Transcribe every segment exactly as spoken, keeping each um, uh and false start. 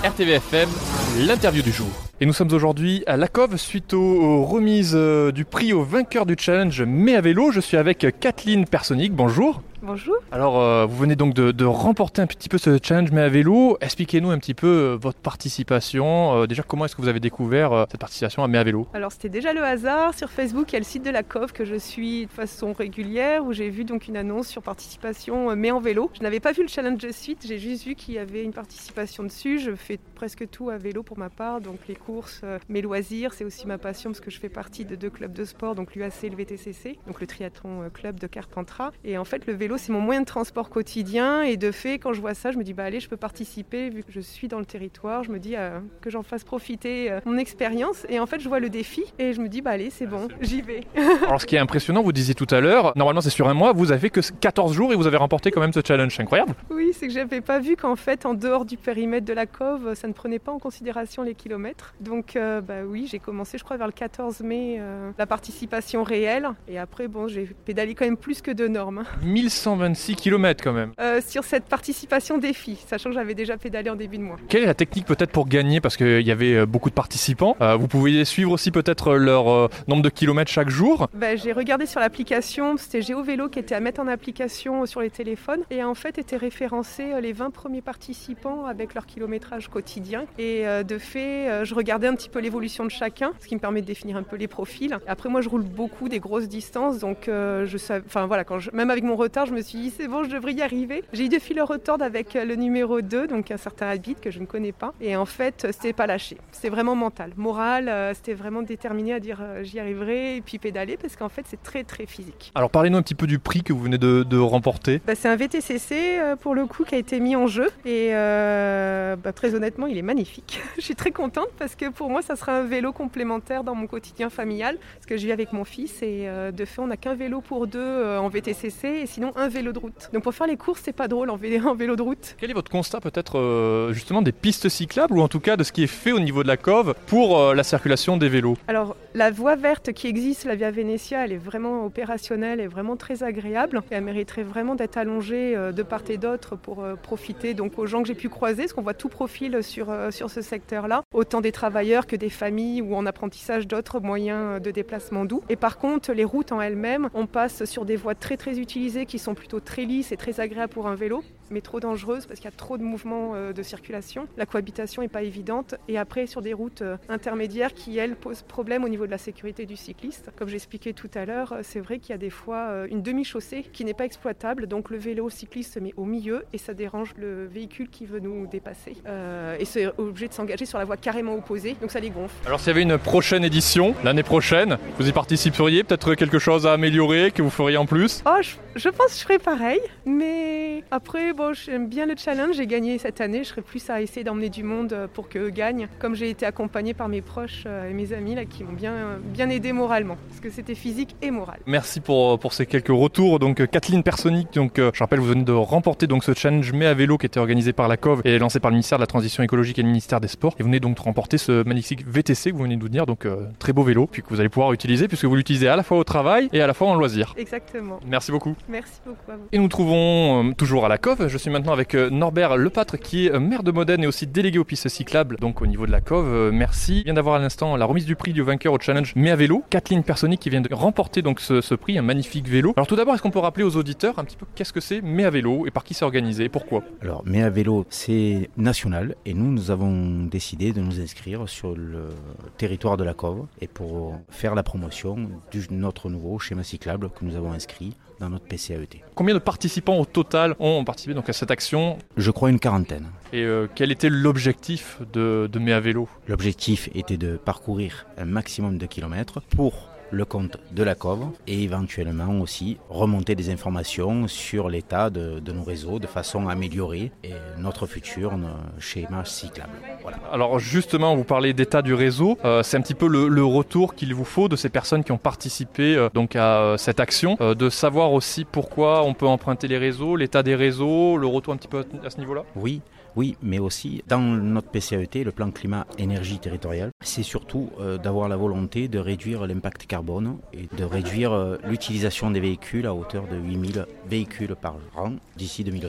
R T V F M, l'interview du jour. Et nous sommes aujourd'hui à La Cove suite aux, aux remises euh, du prix au vainqueur du challenge Mais à vélo. Je suis avec Kathleen Personic, bonjour. Bonjour. Alors euh, vous venez donc de, de remporter un petit peu ce challenge Mais à vélo. Expliquez-nous un petit peu euh, votre participation. Euh, déjà comment est-ce que vous avez découvert euh, cette participation à Mais à vélo? Alors c'était déjà le hasard. Sur Facebook, il y a le site de La Cove que je suis de façon régulière où j'ai vu donc une annonce sur participation Mais en vélo. Je n'avais pas vu le challenge de suite, j'ai juste vu qu'il y avait une participation dessus. Je fais presque tout à vélo pour ma part, donc les courses, euh, mes loisirs, c'est aussi ma passion parce que je fais partie de deux clubs de sport, donc l'U A C et le V T C C, donc le triathlon club de Carpentras. Et en fait le vélo c'est mon moyen de transport quotidien et de fait quand je vois ça je me dis bah allez je peux participer vu que je suis dans le territoire, je me dis euh, que j'en fasse profiter euh, mon expérience et en fait je vois le défi et je me dis bah allez c'est bon, j'y vais. Alors ce qui est impressionnant, vous disiez tout à l'heure, normalement c'est sur un mois, vous avez fait que quatorze jours et vous avez remporté quand même ce challenge, c'est incroyable. Oui, c'est que j'avais pas vu qu'en fait en dehors du périmètre de la Cove ça ne prenait pas en considération les kilomètres, donc euh, bah oui j'ai commencé je crois vers le quatorze mai euh, la participation réelle et après bon j'ai pédalé quand même plus que de normes. mille cent vingt-six kilomètres quand même. Euh, sur cette participation défi, sachant que j'avais déjà pédalé en début de mois. Quelle est la technique peut-être pour gagner, parce qu'il y avait beaucoup de participants, euh, vous pouviez suivre aussi peut-être leur euh, nombre de kilomètres chaque jour. Bah, j'ai regardé sur l'application, c'était GeoVélo qui était à mettre en application sur les téléphones et en fait étaient référencés les vingt premiers participants avec leur kilométrage quotidien et euh, de fait euh, je regardais un petit peu l'évolution de chacun, ce qui me permet de définir un peu les profils. Après moi je roule beaucoup des grosses distances donc euh, je savais, enfin voilà, quand je, même avec mon retard je me suis dit c'est bon je devrais y arriver. J'ai eu deux fil retard avec le numéro deux, donc un certain Habit que je ne connais pas et en fait c'était pas lâché, c'était vraiment mental, moral, euh, c'était vraiment déterminé à dire euh, j'y arriverai et puis pédaler parce qu'en fait c'est très très physique. Alors parlez-nous un petit peu du prix que vous venez de, de remporter. Bah, c'est un V T C C euh, pour le coup qui a été mis en jeu et euh, bah, très honnêtement il est magnifique. Je suis très contente parce que pour moi ça sera un vélo complémentaire dans mon quotidien familial parce que je vis avec mon fils et euh, de fait on n'a qu'un vélo pour deux euh, en V T C C et sinon un vélo de route. Donc pour faire les courses c'est pas drôle en vélo, en vélo de route. Quel est votre constat peut-être euh, justement des pistes cyclables ou en tout cas de ce qui est fait au niveau de la Cove pour euh, la circulation des vélos? Alors la voie verte qui existe, la Via Venetia, elle est vraiment opérationnelle et vraiment très agréable et elle mériterait vraiment d'être allongée euh, de part et d'autre pour euh, profiter donc aux gens que j'ai pu croiser parce qu'on voit tout profil sur, euh, sur ce secteur-là, autant des travailleurs que des familles ou en apprentissage d'autres moyens de déplacement doux. Et par contre les routes en elles-mêmes, on passe sur des voies très très utilisées qui sont plutôt très lisses et très agréables pour un vélo, mais trop dangereuses parce qu'il y a trop de mouvements euh, de circulation. La cohabitation n'est pas évidente et après sur des routes euh, intermédiaires qui elles posent problème au niveau de la sécurité du cycliste. Comme j'expliquais tout à l'heure, c'est vrai qu'il y a des fois euh, une demi-chaussée qui n'est pas exploitable, donc le vélo cycliste se met au milieu et ça dérange le véhicule qui veut nous dépasser euh, et c'est obligé de s'engager sur la voie carrément opposée, donc ça les gonfle. Alors s'il y avait une prochaine édition, l'année prochaine, vous y participeriez, peut-être quelque chose à améliorer que vous feriez en plus? Oh, je, je pense que je ferais pareil, mais après bon, j'aime bien le challenge, j'ai gagné cette année, je serais plus à essayer d'emmener du monde pour qu'eux gagnent, comme j'ai été accompagnée par mes proches et mes amis là, qui m'ont bien, bien aidé moralement, parce que c'était physique et moral. Merci pour, pour ces quelques retours. Donc Kathleen Personic, donc, euh, je rappelle, vous venez de remporter donc, ce challenge Mais à vélo qui était organisé par la Cove et lancé par le ministère de la Transition écologique et le ministère des Sports. Et vous venez donc de remporter ce magnifique V T C que vous venez de nous dire, donc euh, très beau vélo, puis que vous allez pouvoir utiliser puisque vous l'utilisez à la fois au travail et à la fois en loisir. Exactement. Merci beaucoup. Merci beaucoup à vous. Et nous trouvons euh, toujours à la Cove. Je suis maintenant avec euh, Norbert Lepâtre qui est euh, maire de Modène et aussi délégué aux pistes cyclables donc au niveau de la Cove. Euh, merci. Je viens d'avoir à l'instant la remise du prix du vainqueur au challenge Mais à vélo. Kathleen Personic qui vient de remporter donc ce, ce prix, un magnifique vélo. Alors tout d'abord, est-ce qu'on peut rappeler aux auditeurs un petit peu qu'est-ce que c'est Mais à vélo et par qui c'est organisé et pourquoi? Alors Mais à vélo c'est national et nous nous avons décidé de nous inscrire sur le territoire de la Cove et pour faire la promotion de notre nouveau schéma cyclable que nous avons inscrit dans notre P C A E T. Combien de participants au total ont participé donc à cette action? Je crois une quarantaine. Et euh, quel était l'objectif de, de Mais à vélo? L'objectif était de parcourir un maximum de kilomètres pour le compte de la Cove et éventuellement aussi remonter des informations sur l'état de, de nos réseaux de façon à améliorer et notre futur notre schéma cyclable. Voilà. Alors justement, vous parlez d'état du réseau, euh, c'est un petit peu le, le retour qu'il vous faut de ces personnes qui ont participé euh, donc à euh, cette action, euh, de savoir aussi pourquoi on peut emprunter les réseaux, l'état des réseaux, le retour un petit peu à ce niveau-là? Oui. Oui, mais aussi dans notre P C A E T, le plan climat-énergie territorial, c'est surtout euh, d'avoir la volonté de réduire l'impact carbone et de réduire euh, l'utilisation des véhicules à hauteur de huit mille véhicules par an d'ici deux mille trente.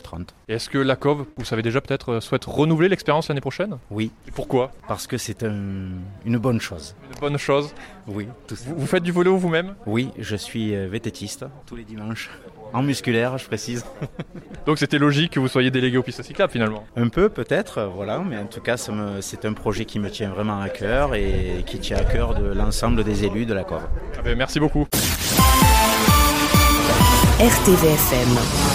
Et est-ce que la Cove, vous savez déjà peut-être, souhaite renouveler l'expérience l'année prochaine? Oui. Et pourquoi? Parce que c'est un, une bonne chose. Une bonne chose. Oui, tout ça. Vous, vous faites du vélo vous-même? Oui, je suis vététiste tous les dimanches. En musculaire, je précise. Donc c'était logique que vous soyez délégué aux pistes cyclables finalement? Un peu peut-être, voilà, mais en tout cas ça me, c'est un projet qui me tient vraiment à cœur et qui tient à cœur de l'ensemble des élus de la Cove. Ah ben, merci beaucoup. R T V F M